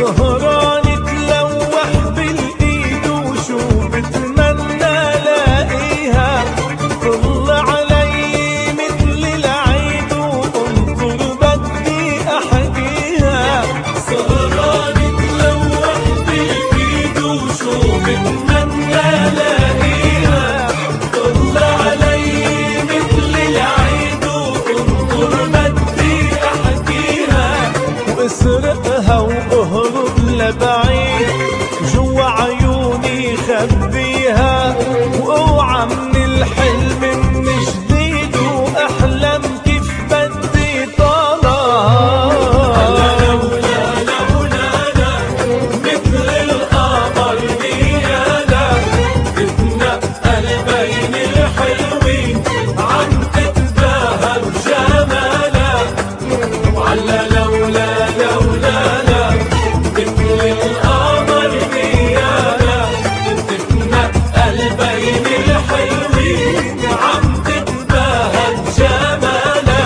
سهراني تلوح بالايد وشو بتمنى لاقيها، طل علي مثل العيد وانطر بدي احكيها. سهراني تلوح بالايد وشو بتمنى لاقيها، طل علي مثل العيد وانطر بدي احكيها. واسرقها واهرب لبعيد جوا عيوني خبيها، واوعى من الحلم من جديد واحلم كيف بدي طالع. لولا لولانا مثل القمر نيانا، تتنقل بين الحلوين عم تتباهى بجمالا. وعلى لولا لولانا مثل القمر نيانا، تتنقل بين الحلوين عم تتباهى بجمالا.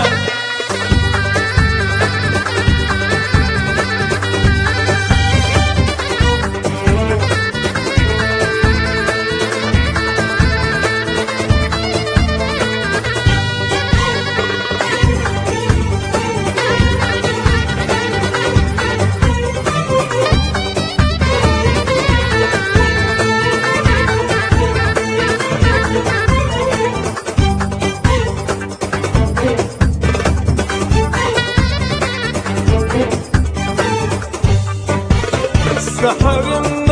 السحر